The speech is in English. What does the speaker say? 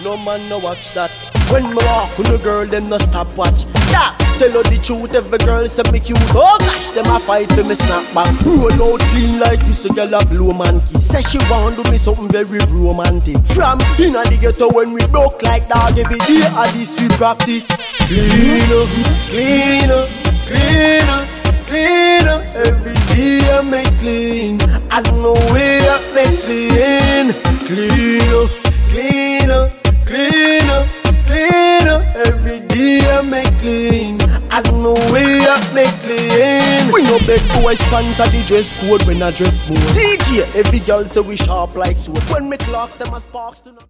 No man no watch that. When me walk on the girl, them no stop watch. Yeah, tell her the truth, every girl say me cute. Oh gosh, them a fight for me snap back. Roll out clean like this, a girl a blow man key. Say she want do me something very romantic. From inna the ghetto when we broke like dog, every day at this we practice. Clean up, clean up, clean up, clean up. Every day I make clean. As no way I make clean. Clean up, clean up, clean up, clean up. Every day I make clean. As no way I make clean. We no beg boys pant at the dress code when I dress more. DJ, every girl say we sharp like sword. When me clocks them as sparks to